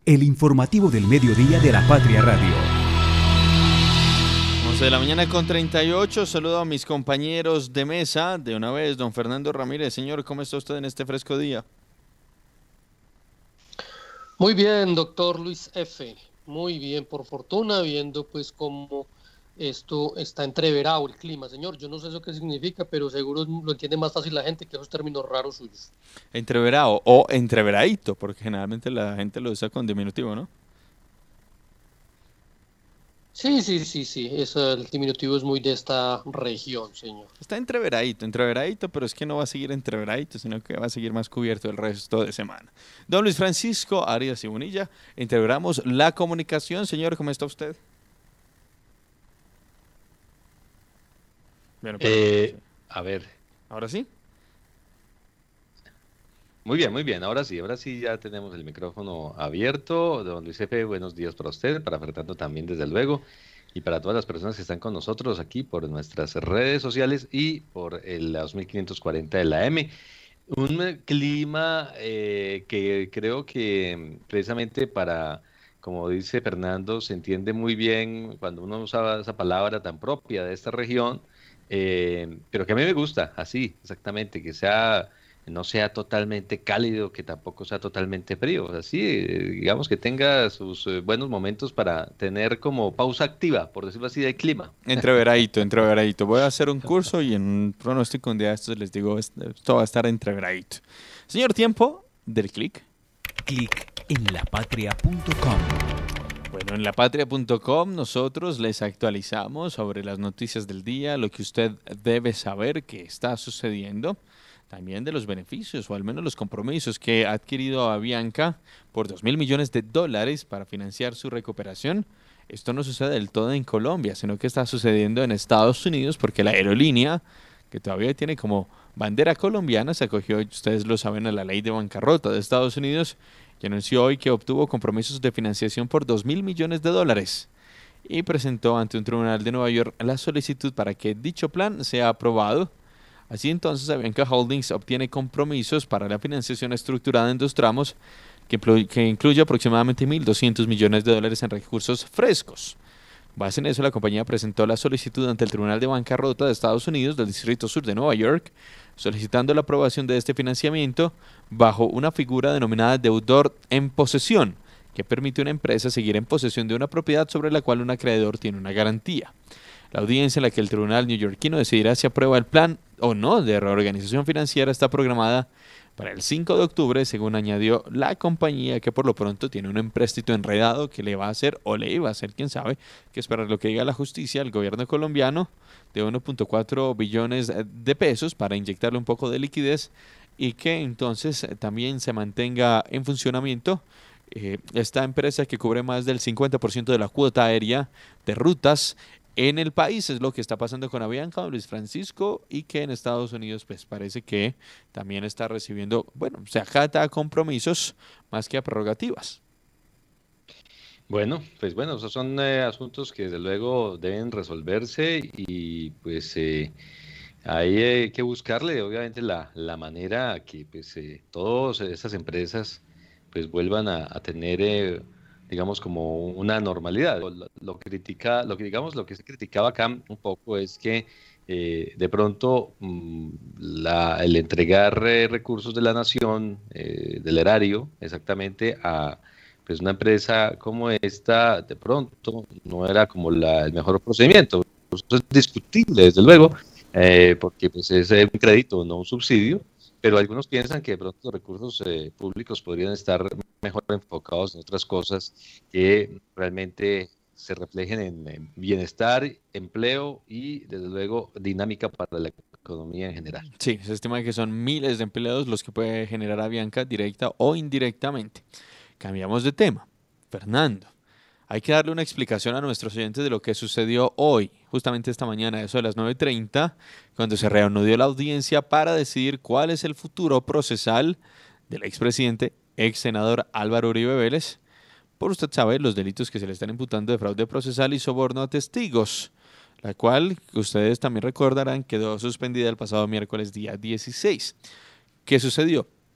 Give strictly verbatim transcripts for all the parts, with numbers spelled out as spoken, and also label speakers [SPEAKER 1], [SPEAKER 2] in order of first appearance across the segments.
[SPEAKER 1] el informativo del mediodía de la Patria Radio.
[SPEAKER 2] once de la mañana con treinta y ocho, saludo a mis compañeros de mesa. De una vez, don Fernando Ramírez. Señor, ¿cómo está usted en este fresco día?
[SPEAKER 3] Muy bien, doctor Luis F. Muy bien, por fortuna, viendo pues cómo esto está entreverado el clima. Señor, yo no sé eso qué significa, pero seguro lo entiende más fácil la gente que esos términos raros suyos.
[SPEAKER 2] Entreverado o entreveradito, porque generalmente la gente lo usa con diminutivo, ¿no?
[SPEAKER 3] Sí, sí, sí, sí, eso, el diminutivo es muy de esta región, señor.
[SPEAKER 2] Está entreveradito, entreveradito, pero es que no va a seguir entreveradito, sino que va a seguir más cubierto el resto de semana. Don Luis Francisco Arias y Bonilla, entreveramos la comunicación. Señor, ¿cómo está usted?
[SPEAKER 4] Bueno, eh, a ver.
[SPEAKER 2] ¿Ahora sí?
[SPEAKER 4] Muy bien, muy bien. Ahora sí, ahora sí ya tenemos el micrófono abierto. Don Luis F., buenos días para usted, para Fernando también, desde luego, y para todas las personas que están con nosotros aquí por nuestras redes sociales y por el dos mil quinientos cuarenta de la M. Un clima eh, que creo que precisamente para, como dice Fernando, se entiende muy bien cuando uno usa esa palabra tan propia de esta región, eh, pero que a mí me gusta, así, exactamente, que sea, no sea totalmente cálido, que tampoco sea totalmente frío, así, eh, digamos que tenga sus eh, buenos momentos para tener como pausa activa, por decirlo así, del clima.
[SPEAKER 2] Entreveradito, entreveradito. Voy a hacer un curso y en un pronóstico un día de estos les digo, esto va a estar entreveradito. Señor, tiempo del clic.
[SPEAKER 1] Clic en lapatria punto com.
[SPEAKER 2] Bueno, en lapatria punto com nosotros les actualizamos sobre las noticias del día, lo que usted debe saber que está sucediendo, también de los beneficios o al menos los compromisos que ha adquirido Avianca por dos mil millones de dólares para financiar su recuperación. Esto no sucede del todo en Colombia, sino que está sucediendo en Estados Unidos porque la aerolínea, que todavía tiene como bandera colombiana, se acogió, ustedes lo saben, a la ley de bancarrota de Estados Unidos y anunció hoy que obtuvo compromisos de financiación por dos mil millones de dólares y presentó ante un tribunal de Nueva York la solicitud para que dicho plan sea aprobado. Así entonces, Avianca Holdings obtiene compromisos para la financiación estructurada en dos tramos que, que incluye aproximadamente mil doscientos millones de dólares en recursos frescos. Base en eso, la compañía presentó la solicitud ante el Tribunal de Bancarrota de Estados Unidos del Distrito Sur de Nueva York, solicitando la aprobación de este financiamiento bajo una figura denominada deudor en posesión, que permite a una empresa seguir en posesión de una propiedad sobre la cual un acreedor tiene una garantía. La audiencia en la que el tribunal neoyorquino decidirá si aprueba el plan o no de reorganización financiera está programada para el cinco de octubre, según añadió la compañía, que por lo pronto tiene un empréstito enredado que le va a hacer, o le iba a hacer, quién sabe, que esperar lo que diga la justicia al gobierno colombiano de uno punto cuatro billones de pesos para inyectarle un poco de liquidez y que entonces también se mantenga en funcionamiento eh, esta empresa que cubre más del cincuenta por ciento de la cuota aérea de rutas en el país. Es lo que está pasando con Avianca, Luis Francisco, y que en Estados Unidos pues parece que también está recibiendo, bueno, se acata a compromisos más que a prerrogativas.
[SPEAKER 4] Bueno, pues bueno, esos son eh, asuntos que desde luego deben resolverse y pues eh, hay eh, que buscarle obviamente la, la manera que pues eh, todas esas empresas pues vuelvan a, a tener eh, digamos como una normalidad. Lo, lo critica, lo que digamos, lo que se criticaba acá un poco es que eh, de pronto mmm, la, el entregar eh, recursos de la nación, eh, del erario, exactamente a pues una empresa como esta, de pronto no era como la, el mejor procedimiento. Eso es discutible, desde luego, eh, porque pues es un crédito, no un subsidio, pero algunos piensan que de pronto los recursos eh, públicos podrían estar mejor enfocados en otras cosas que realmente se reflejen en, en bienestar, empleo y desde luego dinámica para la economía en general.
[SPEAKER 2] Sí, se estima que son miles de empleados los que puede generar Avianca directa o indirectamente. Cambiamos de tema. Fernando, hay que darle una explicación a nuestros oyentes de lo que sucedió hoy, justamente esta mañana, eso de las nueve treinta, cuando se reanudó la audiencia para decidir cuál es el futuro procesal del expresidente, ex senador Álvaro Uribe Vélez, por usted sabe los delitos que se le están imputando de fraude procesal y soborno a testigos, la cual, que ustedes también recordarán, quedó suspendida el pasado miércoles día dieciséis. ¿Qué sucedió?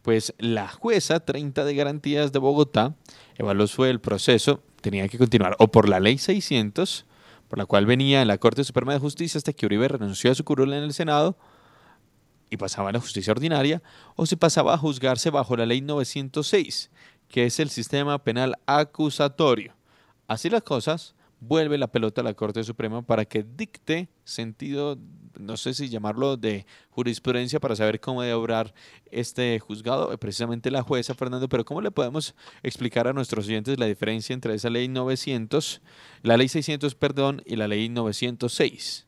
[SPEAKER 2] Pues la jueza treinta de Garantías de Bogotá evaluó fue el proceso, tenía que continuar o por la ley seiscientos, por la cual venía en la Corte Suprema de Justicia hasta que Uribe renunció a su curul en el Senado y pasaba a la justicia ordinaria, o se pasaba a juzgarse bajo la ley novecientos seis, que es el sistema penal acusatorio. Así las cosas, vuelve la pelota a la Corte Suprema para que dicte sentido, no sé si llamarlo de jurisprudencia, para saber cómo debe obrar este juzgado, precisamente la jueza, Fernando. Pero ¿cómo le podemos explicar a nuestros oyentes la diferencia entre esa ley novecientos, la ley seiscientos, perdón, y la ley novecientos seis?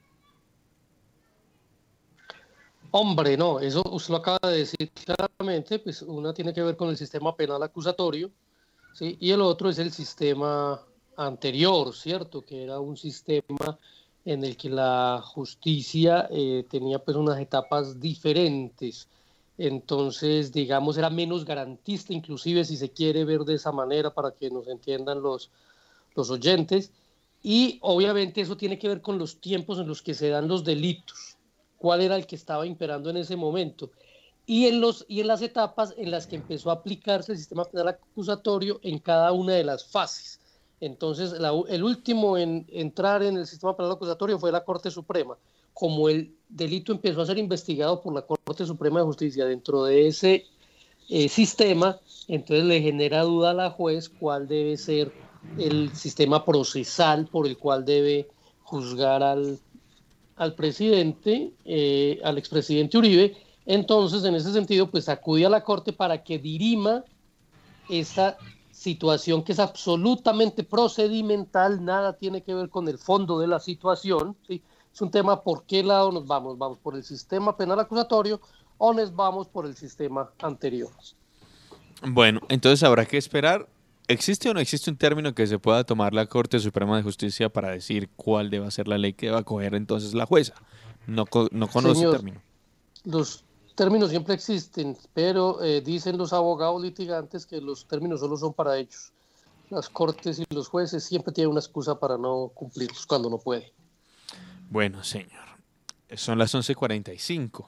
[SPEAKER 3] Hombre, no, eso usted lo acaba de decir claramente, pues una tiene que ver con el sistema penal acusatorio, ¿sí? Y el otro es el sistema anterior, ¿cierto? Que era un sistema en el que la justicia eh, tenía pues unas etapas diferentes. Entonces, digamos, era menos garantista, inclusive si se quiere ver de esa manera para que nos entiendan los, los oyentes. Y obviamente eso tiene que ver con los tiempos en los que se dan los delitos, cuál era el que estaba imperando en ese momento. Y en, los, y en las etapas en las que empezó a aplicarse el sistema penal acusatorio en cada una de las fases. Entonces, la, el último en entrar en el sistema penal acusatorio fue la Corte Suprema. Como el delito empezó a ser investigado por la Corte Suprema de Justicia dentro de ese eh, sistema, entonces le genera duda a la juez cuál debe ser el sistema procesal por el cual debe juzgar al, al presidente, eh, al expresidente Uribe. Entonces, en ese sentido, pues acude a la Corte para que dirima esa situación que es absolutamente procedimental, nada tiene que ver con el fondo de la situación, ¿sí? Es un tema por qué lado nos vamos, vamos por el sistema penal acusatorio o nos vamos por el sistema anterior.
[SPEAKER 2] Bueno, entonces habrá que esperar. ¿Existe o no existe un término que se pueda tomar la Corte Suprema de Justicia para decir cuál debe ser la ley que deba coger entonces la jueza? No, no conoce
[SPEAKER 3] Señor,
[SPEAKER 2] el término.
[SPEAKER 3] Los términos siempre existen, pero eh, dicen los abogados litigantes que los términos solo son para ellos. Las cortes y los jueces siempre tienen una excusa para no cumplirlos cuando no puede.
[SPEAKER 2] Bueno, señor, son las once y cuarenta y cinco.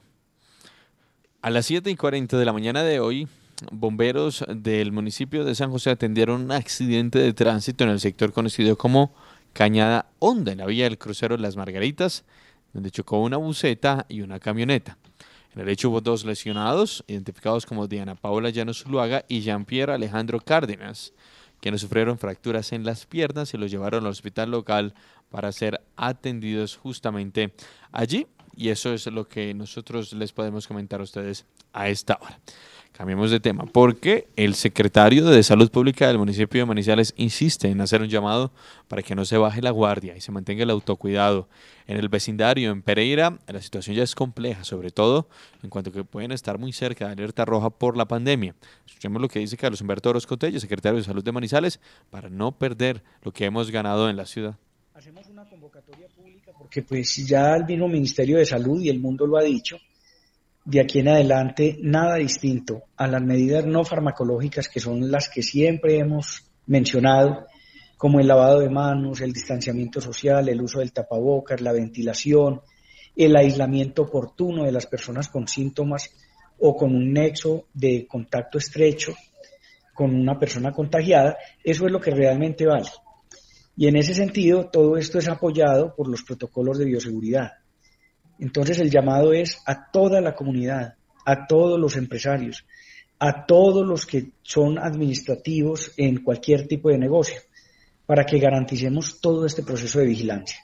[SPEAKER 2] A las siete y cuarenta de la mañana de hoy, bomberos del municipio de San José atendieron un accidente de tránsito en el sector conocido como Cañada Honda, en la vía del crucero Las Margaritas, donde chocó una buseta y una camioneta. En el hecho hubo dos lesionados, identificados como Diana Paola Llanos Zuluaga y Jean-Pierre Alejandro Cárdenas, quienes sufrieron fracturas en las piernas y los llevaron al hospital local para ser atendidos justamente allí. Y eso es lo que nosotros les podemos comentar a ustedes a esta hora. Cambiemos de tema, porque el secretario de Salud Pública del municipio de Manizales insiste en hacer un llamado para que no se baje la guardia y se mantenga el autocuidado. En el vecindario, en Pereira, la situación ya es compleja, sobre todo en cuanto que pueden estar muy cerca de alerta roja por la pandemia. Escuchemos lo que dice Carlos Humberto Orozco Telles, secretario de Salud de Manizales, para no perder lo que hemos ganado en la ciudad.
[SPEAKER 5] Hacemos una convocatoria pública porque pues ya el mismo Ministerio de Salud y el mundo lo ha dicho. De aquí en adelante, nada distinto a las medidas no farmacológicas que son las que siempre hemos mencionado, como el lavado de manos, el distanciamiento social, el uso del tapabocas, la ventilación, el aislamiento oportuno de las personas con síntomas o con un nexo de contacto estrecho con una persona contagiada. Eso es lo que realmente vale. Y en ese sentido, todo esto es apoyado por los protocolos de bioseguridad. Entonces el llamado es a toda la comunidad, a todos los empresarios, a todos los que son administrativos en cualquier tipo de negocio, para que garanticemos todo este proceso de vigilancia.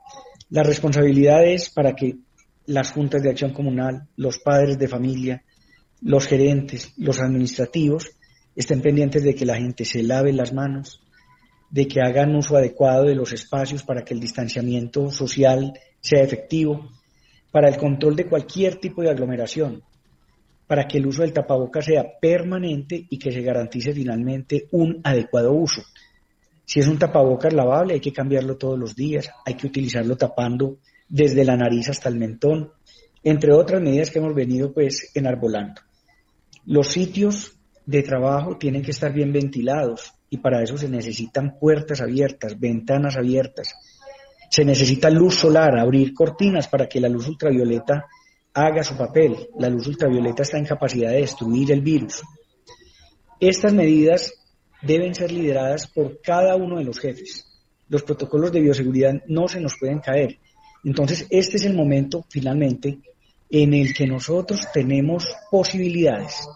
[SPEAKER 5] La responsabilidad es para que las juntas de acción comunal, los padres de familia, los gerentes, los administrativos, estén pendientes de que la gente se lave las manos, de que hagan uso adecuado de los espacios para que el distanciamiento social sea efectivo, para el control de cualquier tipo de aglomeración, para que el uso del tapabocas sea permanente y que se garantice finalmente un adecuado uso. Si es un tapabocas lavable, hay que cambiarlo todos los días, hay que utilizarlo tapando desde la nariz hasta el mentón, entre otras medidas que hemos venido pues enarbolando. Los sitios de trabajo tienen que estar bien ventilados y para eso se necesitan puertas abiertas, ventanas abiertas. Se necesita luz solar, abrir cortinas para que la luz ultravioleta haga su papel. La luz ultravioleta está en capacidad de destruir el virus. Estas medidas deben ser lideradas por cada uno de los jefes. Los protocolos de bioseguridad no se nos pueden caer. Entonces, este es el momento, finalmente, en el que nosotros tenemos posibilidades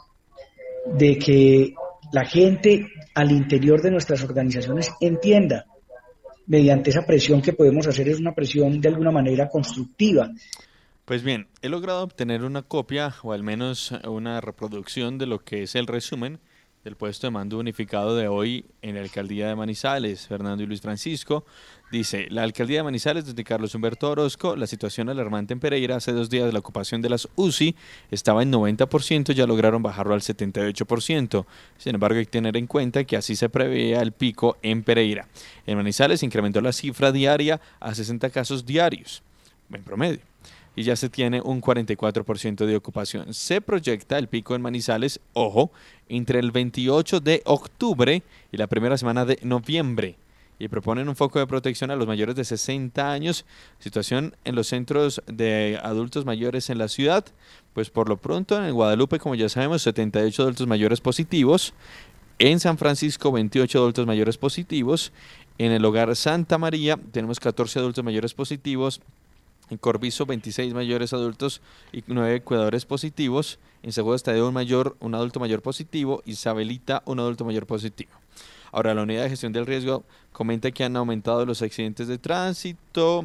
[SPEAKER 5] de que la gente al interior de nuestras organizaciones entienda, mediante esa presión que podemos hacer, es una presión de alguna manera constructiva.
[SPEAKER 2] Pues bien, he logrado obtener una copia o al menos una reproducción de lo que es el resumen del puesto de mando unificado de hoy en la alcaldía de Manizales. Fernando y Luis Francisco dice: la alcaldía de Manizales, desde Carlos Humberto Orozco, la situación alarmante en Pereira. Hace dos días de la ocupación de las U C I estaba en noventa por ciento, ya lograron bajarlo al setenta y ocho por ciento. Sin embargo, hay que tener en cuenta que así se preveía el pico en Pereira. En Manizales se incrementó la cifra diaria a sesenta casos diarios, en promedio, y ya se tiene un cuarenta y cuatro por ciento de ocupación. Se proyecta el pico en Manizales, ojo, entre el veintiocho de octubre y la primera semana de noviembre. Y proponen un foco de protección a los mayores de sesenta años. Situación en los centros de adultos mayores en la ciudad. Pues por lo pronto en el Guadalupe, como ya sabemos, setenta y ocho adultos mayores positivos. En San Francisco, veintiocho adultos mayores positivos. En el Hogar Santa María tenemos catorce adultos mayores positivos. En Corviso, veintiséis mayores adultos y nueve cuidadores positivos. En Segundo Estadio, un, mayor, un adulto mayor positivo. Isabelita, un adulto mayor positivo. Ahora, la unidad de gestión del riesgo comenta que han aumentado los accidentes de tránsito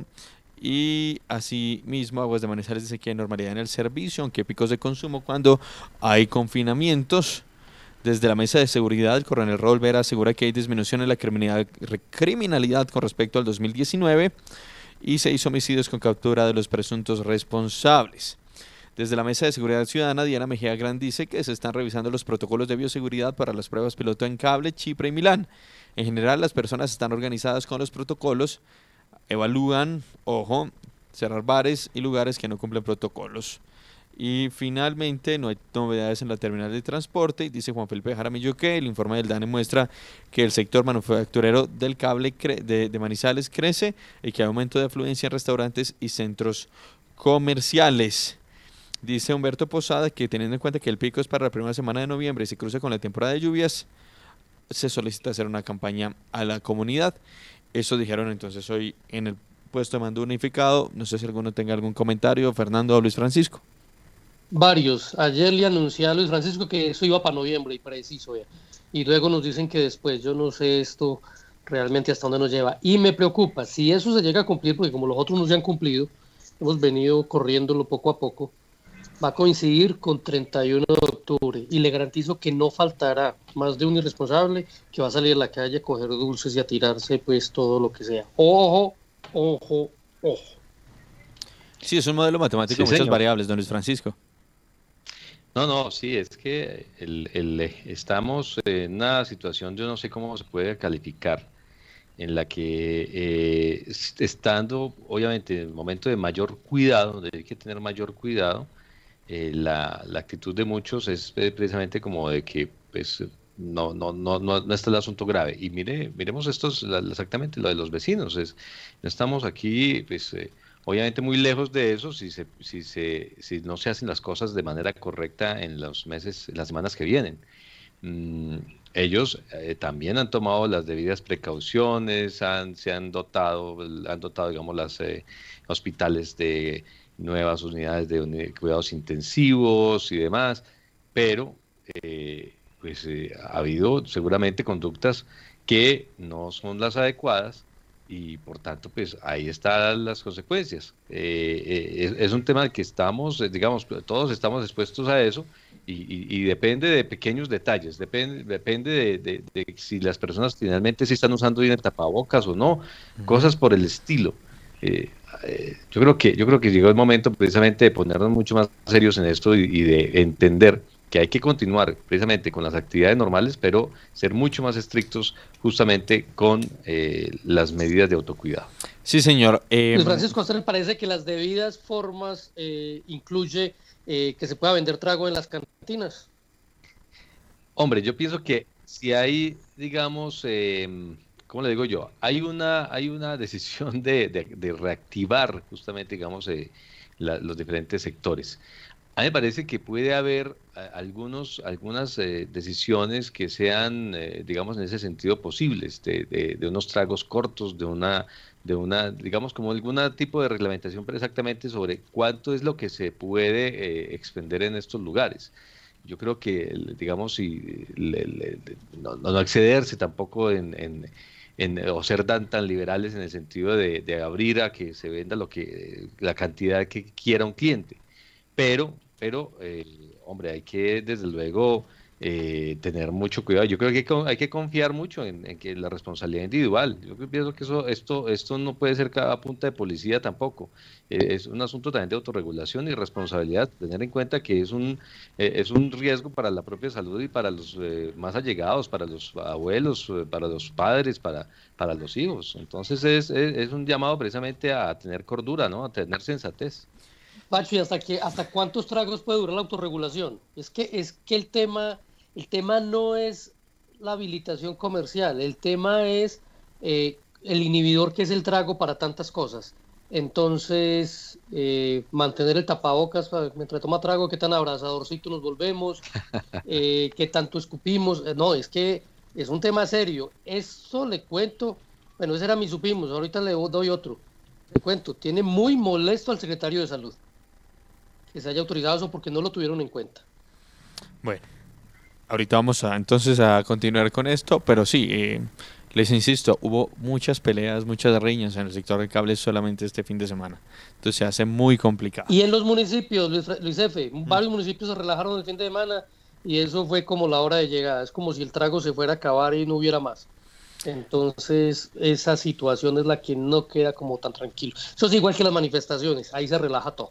[SPEAKER 2] y asimismo Aguas de Manizales dice que hay normalidad en el servicio, aunque hay picos de consumo cuando hay confinamientos. Desde la mesa de seguridad, el coronel Raúl Vera asegura que hay disminución en la criminalidad, criminalidad con respecto al dos mil diecinueve. Y seis homicidios con captura de los presuntos responsables. Desde la Mesa de Seguridad Ciudadana, Diana Mejía Gran dice que se están revisando los protocolos de bioseguridad para las pruebas piloto en Cable, Chipre y Milán. En general, las personas están organizadas con los protocolos, evalúan, ojo, cerrar bares y lugares que no cumplen protocolos. Y finalmente, no hay novedades en la terminal de transporte. Y dice Juan Felipe Jaramillo que el informe del DANE muestra que el sector manufacturero del cable de, de Manizales crece y que hay aumento de afluencia en restaurantes y centros comerciales. Dice Humberto Posada que teniendo en cuenta que el pico es para la primera semana de noviembre y se cruza con la temporada de lluvias, se solicita hacer una campaña a la comunidad. Eso dijeron entonces hoy en el puesto de mando unificado. No sé si alguno tenga algún comentario. Fernando o Luis Francisco.
[SPEAKER 3] Varios. Ayer le anuncié a Luis Francisco que eso iba para noviembre y preciso ya. Y luego nos dicen que después, yo no sé esto realmente hasta dónde nos lleva. Y me preocupa, si eso se llega a cumplir, porque como los otros no se han cumplido, hemos venido corriéndolo poco a poco, va a coincidir con treinta y uno de octubre. Y le garantizo que no faltará más de un irresponsable que va a salir a la calle a coger dulces y a tirarse pues todo lo que sea. Ojo, ojo, ojo.
[SPEAKER 2] Sí, es un modelo matemático
[SPEAKER 4] Sí,
[SPEAKER 2] con muchas
[SPEAKER 4] señor.
[SPEAKER 2] variables, don Luis Francisco.
[SPEAKER 4] No, no, sí, es que el, el, estamos en una situación, yo no sé cómo se puede calificar, en la que eh, estando obviamente en el momento de mayor cuidado, donde hay que tener mayor cuidado, eh, la, la actitud de muchos es eh, precisamente como de que pues no, no, no, no, no está el asunto grave. Y mire, miremos esto es la- exactamente lo de los vecinos, es, no estamos aquí pues eh, obviamente muy lejos de eso si se, si se, si no se hacen las cosas de manera correcta en los meses, en las semanas que vienen. Mm, ellos eh, también han tomado las debidas precauciones, han, se han dotado, han dotado, digamos, las eh, hospitales de nuevas unidades de uni- cuidados intensivos y demás, pero eh, pues eh, ha habido seguramente conductas que no son las adecuadas y por tanto pues ahí están las consecuencias. Eh, eh, es, es un tema al que estamos, eh, digamos, todos estamos expuestos a eso y, y- y depende de pequeños detalles, depende, depende de, de- de si las personas finalmente sí están usando bien el tapabocas o no, cosas por el estilo. Eh, eh, yo creo que, yo creo que llegó el momento precisamente de ponernos mucho más serios en esto y, y de entender que hay que continuar precisamente con las actividades normales, pero ser mucho más estrictos justamente con eh, las medidas de autocuidado.
[SPEAKER 2] Sí, señor. Eh,
[SPEAKER 3] Luis Francisco, ¿a usted le parece que las debidas formas eh, incluye eh, que se pueda vender trago en las cantinas?
[SPEAKER 4] Hombre, yo pienso que si hay, digamos, eh, ¿cómo le digo yo? Hay una, hay una decisión de, de- de reactivar justamente, digamos, eh, la, los diferentes sectores. A mí me parece que puede haber algunos, algunas eh, decisiones que sean, eh, digamos, en ese sentido posibles, de, de, de unos tragos cortos, de una, de una, digamos, como algún tipo de reglamentación, pero exactamente sobre cuánto es lo que se puede eh, expender en estos lugares. Yo creo que, digamos, si le, le, no, no excederse tampoco en, en, en o ser tan, tan liberales en el sentido de, de abrir a que se venda lo que la cantidad que quiera un cliente. Pero, pero eh, hombre, hay que desde luego eh, tener mucho cuidado. Yo creo que hay que, hay que confiar mucho en, en que la responsabilidad individual. Yo pienso que eso, esto, esto no puede ser cada punta de policía tampoco. Eh, es un asunto también de autorregulación y responsabilidad. Tener en cuenta que es un, eh, es un riesgo para la propia salud y para los eh, más allegados, para los abuelos, eh, para los padres, para, para los hijos. Entonces es, es, es un llamado precisamente a tener cordura, ¿no? A tener sensatez.
[SPEAKER 3] Pacho, ¿y hasta, qué, hasta cuántos tragos puede durar la autorregulación? Es que, es que el tema, el tema no es la habilitación comercial, el tema es eh, el inhibidor que es el trago para tantas cosas. Entonces, eh, mantener el tapabocas mientras toma trago, qué tan abrazadorcito nos volvemos, eh, qué tanto escupimos. Eh, no, es que es un tema serio. Eso le cuento, bueno, ese era mi supimos, ahorita le doy otro. Le cuento, tiene muy molesto al secretario de Salud que se haya autorizado eso porque no lo tuvieron en cuenta.
[SPEAKER 2] Bueno, ahorita vamos a entonces a continuar con esto, pero sí, eh, les insisto, hubo muchas peleas, muchas riñas en el sector de cables solamente este fin de semana. Entonces se hace muy complicado.
[SPEAKER 3] Y en los municipios, Luis, Luis F., mm. varios municipios se relajaron el fin de semana y eso fue como la hora de llegada. Es como si el trago se fuera a acabar y no hubiera más. Entonces esa situación es la que no queda como tan tranquilo. Eso es igual que las manifestaciones, ahí se relaja todo.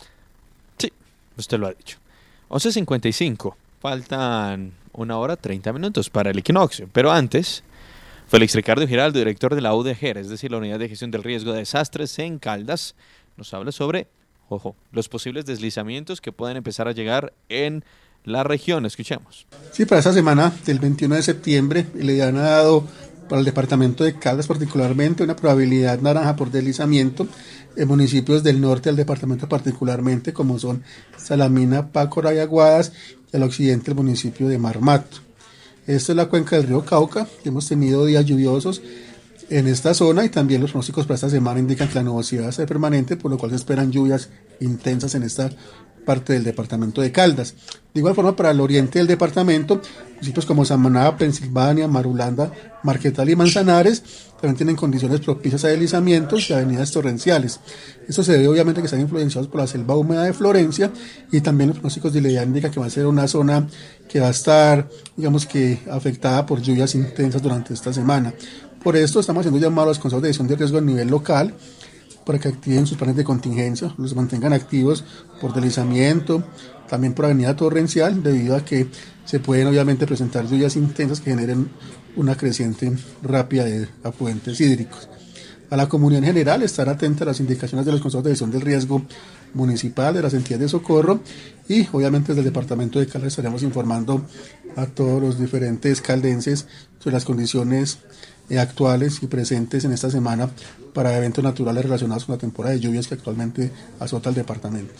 [SPEAKER 2] Sí, usted lo ha dicho. once cincuenta y cinco, faltan una hora treinta minutos para el equinoccio, pero antes, Félix Ricardo Giraldo, director de la U D G E R, es decir, la Unidad de Gestión del Riesgo de Desastres en Caldas, nos habla sobre, ojo, los posibles deslizamientos que pueden empezar a llegar en la región. Escuchemos.
[SPEAKER 6] Sí, para esta semana del veintiuno de septiembre le han dado para el departamento de Caldas particularmente una probabilidad naranja por deslizamiento en municipios del norte del departamento particularmente, como son Salamina, Pácora y Aguadas, y al occidente el municipio de Marmato. Esta es la cuenca del río Cauca. Hemos tenido días lluviosos en esta zona y también los pronósticos para esta semana indican que la nubosidad va a ser permanente, por lo cual se esperan lluvias intensas en esta parte del departamento de Caldas. De igual forma, para el oriente del departamento, municipios como Samaná, Pensilvania, Marulanda, Marquetal y Manzanares también tienen condiciones propicias a deslizamientos y avenidas torrenciales. Esto se debe obviamente a que están influenciados por la selva húmeda de Florencia y también los pronósticos de Ileana indican que va a ser una zona que va a estar, digamos que, afectada por lluvias intensas durante esta semana. Por esto estamos haciendo llamados a los consejos de gestión de riesgo a nivel local para que activen sus planes de contingencia, los mantengan activos por deslizamiento, también por avenida torrencial, debido a que se pueden obviamente presentar lluvias intensas que generen una creciente rápida de afluentes hídricos. A la comunidad en general, estar atenta a las indicaciones de los consejos de gestión del riesgo municipal, de las entidades de socorro y obviamente desde el departamento de Caldas estaremos informando a todos los diferentes caldenses sobre las condiciones actuales y presentes en esta semana para eventos naturales relacionados con la temporada de lluvias que actualmente azota el departamento.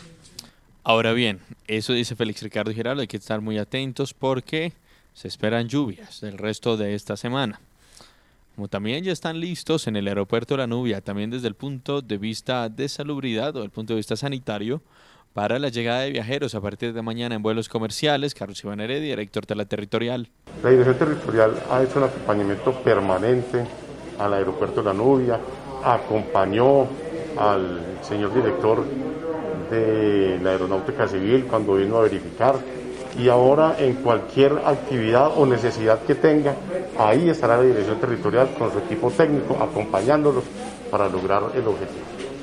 [SPEAKER 2] Ahora bien, eso dice Félix Ricardo Giraldo, hay que estar muy atentos porque se esperan lluvias del resto de esta semana. Como también ya están listos en el aeropuerto de La Nubia, también desde el punto de vista de salubridad o el punto de vista sanitario, para la llegada de viajeros a partir de mañana en vuelos comerciales. Carlos Iván Heredia, director de la Territorial.
[SPEAKER 7] La Dirección Territorial ha hecho un acompañamiento permanente al aeropuerto de La Nubia, acompañó al señor director de la Aeronáutica Civil cuando vino a verificar, y ahora en cualquier actividad o necesidad que tenga, ahí estará la Dirección Territorial con su equipo técnico acompañándolos para lograr el objetivo.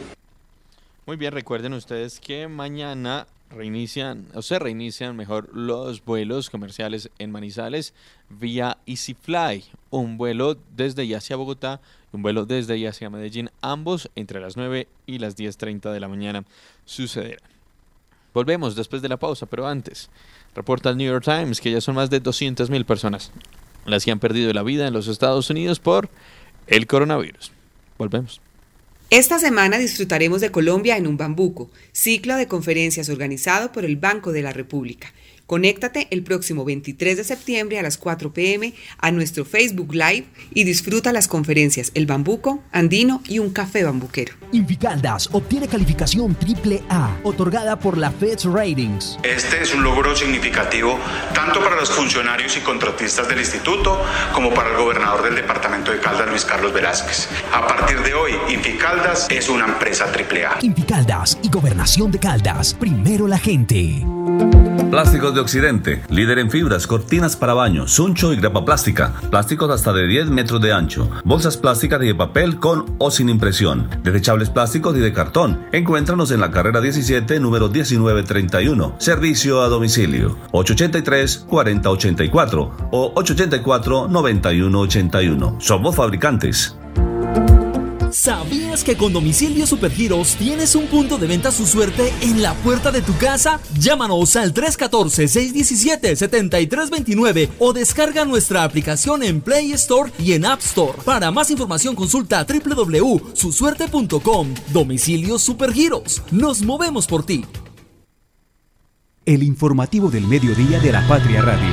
[SPEAKER 2] Muy bien, recuerden ustedes que mañana reinician, o se reinician mejor, los vuelos comerciales en Manizales vía EasyFly, un vuelo desde y hacia Bogotá, un vuelo desde y hacia Medellín, ambos entre las nueve y las diez treinta de la mañana sucederán. Volvemos después de la pausa, pero antes, reporta el New York Times que ya son más de doscientas mil personas las que han perdido la vida en los Estados Unidos por el coronavirus. Volvemos.
[SPEAKER 8] Esta semana disfrutaremos de Colombia en un bambuco, ciclo de conferencias organizado por el Banco de la República. Conéctate el próximo veintitrés de septiembre a las cuatro pe eme a nuestro Facebook Live y disfruta las conferencias El Bambuco, Andino y un café bambuquero.
[SPEAKER 9] Inficaldas obtiene calificación triple A, otorgada por la Fitch Ratings.
[SPEAKER 10] Este es un logro significativo tanto para los funcionarios y contratistas del instituto como para el gobernador del departamento de Caldas, Luis Carlos Velázquez. A partir de hoy, Inficaldas es una empresa triple A.
[SPEAKER 9] Inficaldas y Gobernación de Caldas, primero la gente.
[SPEAKER 11] Plásticos de Occidente, líder en fibras, cortinas para baño, suncho y grapa plástica, plásticos hasta de diez metros de ancho, bolsas plásticas y de papel con o sin impresión, desechables plásticos y de cartón. Encuéntranos en la carrera diecisiete, número diecinueve treinta y uno, servicio a domicilio, ocho ochenta y tres, cuarenta ochenta y cuatro o ocho ochenta y cuatro, noventa y uno ochenta y uno. Somos fabricantes.
[SPEAKER 12] ¿Sabías que con Domicilio Supergiros tienes un punto de venta Su Suerte en la puerta de tu casa? Llámanos al tres uno cuatro, seis uno siete, siete tres dos nueve o descarga nuestra aplicación en Play Store y en App Store. Para más información consulta doble u doble u doble u punto su suerte punto com. Domicilio Supergiros. Nos movemos por ti.
[SPEAKER 1] El informativo del mediodía de la Patria Radio.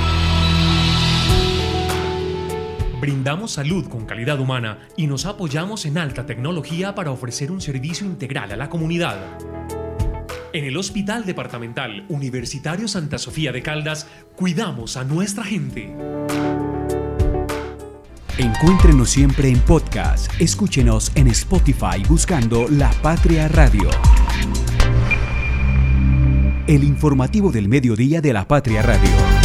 [SPEAKER 13] Brindamos salud con calidad humana y nos apoyamos en alta tecnología para ofrecer un servicio integral a la comunidad. En el Hospital Departamental Universitario Santa Sofía de Caldas, cuidamos a nuestra gente.
[SPEAKER 1] Encuéntrenos siempre en podcast. Escúchenos en Spotify buscando La Patria Radio. El informativo del mediodía de la Patria Radio.